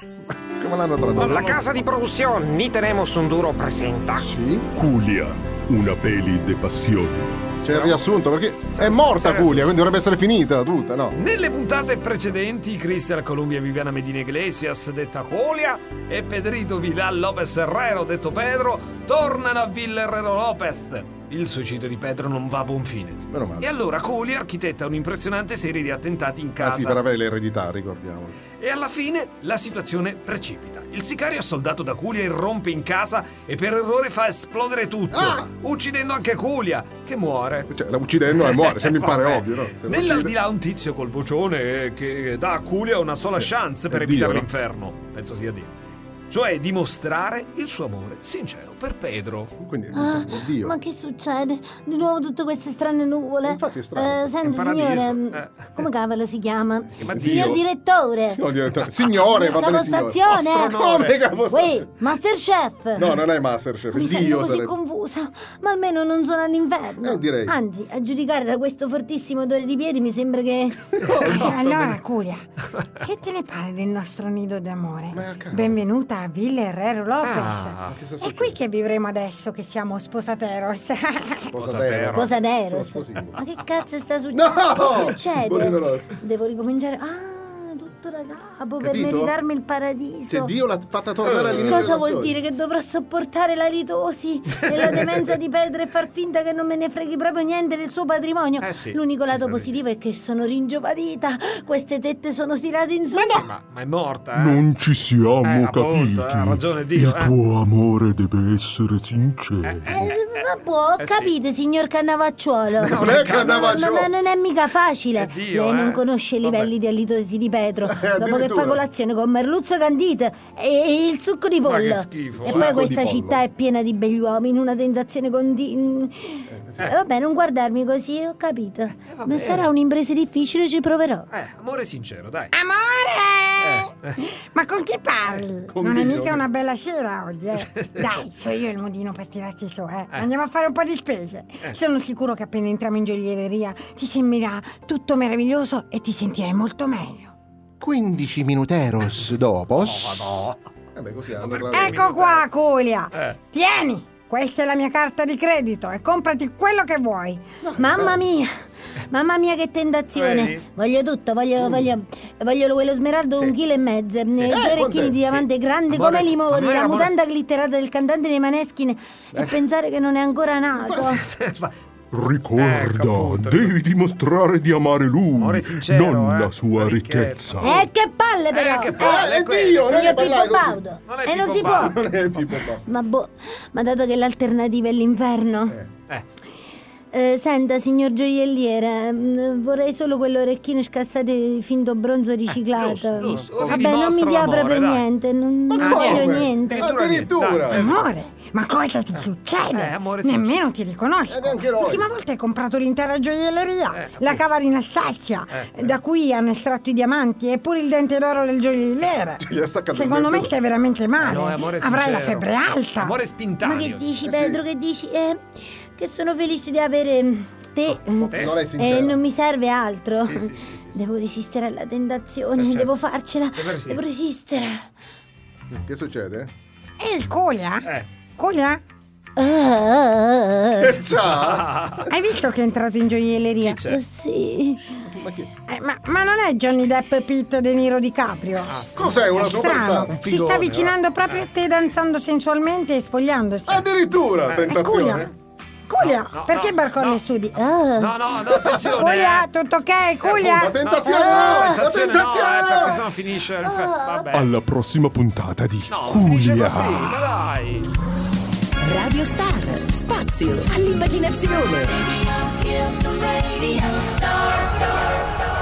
Come l'hanno tradotto? La casa di produzione Ni tenemos un duro presenta. Sì. Julia, una peli de passione. C'è il riassunto, perché è morta Julia, quindi dovrebbe essere finita tutta, no? Nelle puntate precedenti, Cristian Columbia e Viviana Medina Iglesias, detta Julia, e Pedrito Vidal Lopez Herrero, detto Pedro, tornano a Villa Herrero Lopez. Il suicidio di Pedro non va a buon fine. Meno male. E allora Julia architetta un'impressionante serie di attentati in casa. Ah sì, per avere l'eredità, ricordiamolo. E alla fine la situazione precipita. Il sicario assoldato da Julia irrompe in casa e per errore fa esplodere tutto, uccidendo anche Julia, che muore. Cioè, la uccidendo e muore, mi pare ovvio, no? Se Nell'aldilà un tizio col vocione che dà a Julia una sola chance per evitare Dio, no? l'inferno. Penso sia Dio. Cioè dimostrare il suo amore sincero per Pedro. Quindi, Dio. Ma che succede? Di nuovo tutte queste strane nuvole. Infatti è strano. Senti, È un paradiso. signore, come cavolo si chiama? Si chiama Signor Dio. direttore. Signore, va bene signore. Capostazione. Come capostazione? Uè, Masterchef. No, non è Masterchef, Mi sento Dio così sarebbe. confusa, ma almeno non sono all'inferno. Direi. Anzi, a giudicare da questo fortissimo odore di piedi mi sembra che... Allora, Curia, che te ne pare del nostro nido d'amore? Benvenuta a Villa Herrero Lopez. È qui che vivremo adesso che siamo sposateros. Sposateros. Sposaderos. Sono sposino. Ma che cazzo sta succedendo? No! Cosa succede? Bolino rosso. Devo ricominciare. tutto da capo per Capito? meritarmi il paradiso. Se Dio l'ha fatta tornare all'inizio Cosa della vuol storia. dire? Che dovrò sopportare la litosi e la demenza di Pedro e far finta che non me ne freghi proprio niente del suo patrimonio? Sì. L'unico lato positivo è che sono ringiovanita. Queste tette sono stirate in su. Ma è morta, Non ci siamo capiti. appunto, ha ragione Dio, Il tuo amore deve essere sincero. Ma può, capite, signor Cannavacciuolo? Non è Cannavacciuolo. Ma non è mica facile. È Dio, Lei non conosce i livelli di allitosi di Pedro. Dopo che addirittura. fa colazione con merluzzo candite e il succo di Ma pollo. che schifo, E eh. poi Succo questa di città pollo. è piena di begli uomini, una tentazione continua. Vabbè, non guardarmi così, ho capito. Ma sarà un'impresa difficile, ci proverò. Amore sincero, dai. Amore! Ma con chi parli? Con Non è Dio. mica una bella sera oggi, eh? Dai, so io il modino per tirarti su, eh? Andiamo a fare un po' di spese. Sono sicuro che appena entriamo in gioielleria ti sembrerà tutto meraviglioso e ti sentirai molto meglio. 15 minuteros dopo. Beh, così Ecco qua, Culia! Tieni! Questa è la mia carta di credito e comprati quello che vuoi. Mamma mia che tentazione. Vedi? Voglio tutto, voglio quello smeraldo 1,5 kg, due orecchini quant'è? di diamante grandi Amore, come limoni, amore, la amore. mutanda glitterata del cantante dei Maneskin e pensare che non è ancora nato. Ricorda, appunto. devi dimostrare di amare lui, Amore sincero, non eh. la sua La ricchezza. ricchezza. Che palle però! che palle, è quello, Dio, non è Signor parlare Pippo così. Baudo! Non è E non Pippo si può! Baudo. Non è Pippo Baudo. Ma dato che l'alternativa è l'inferno... senta, signor gioielliere, vorrei solo quell'orecchino scassato di finto bronzo riciclato. giusto, così Vabbè, non mi dimostra dia l'amore, proprio dai. niente, non voglio niente. Addirittura. Amore, ma cosa ti succede? amore sincero. Nemmeno ti riconosco. neanche noi. L'ultima volta hai comprato l'intera gioielleria, la cava in Alsazia, da cui hanno estratto i diamanti e pure il dente d'oro del gioielliere. Gli è staccato il Secondo me dente stai veramente male. No, è amore Avrai la sincero. febbre alta. Amore Ma spintaneo. che dici, Pedro, che dici? Che sono felice di avere te. Non è E sincero. non mi serve altro. Sì. Devo resistere alla tentazione, Certo. devo farcela. Devo Devo resistere. Che succede? E il Culia? Culia? Ciao. Hai visto che è entrato in gioielleria? Chi c'è? Sì. Ma non è Johnny Depp Pitt De Niro DiCaprio? Cos'è una Strano, superstar? si sta avvicinando proprio a te danzando sensualmente e spogliandosi. Addirittura tentazione. Culia, perché barcolle sudi? No, attenzione. Culia, tutto ok, Culia? La tentazione no, la Tentazione tentazione perché no. sennò finisce il vabbè. Alla prossima puntata di Finisce Culia. così, ma dai. Radio Star, spazio all'immaginazione. Radio Star.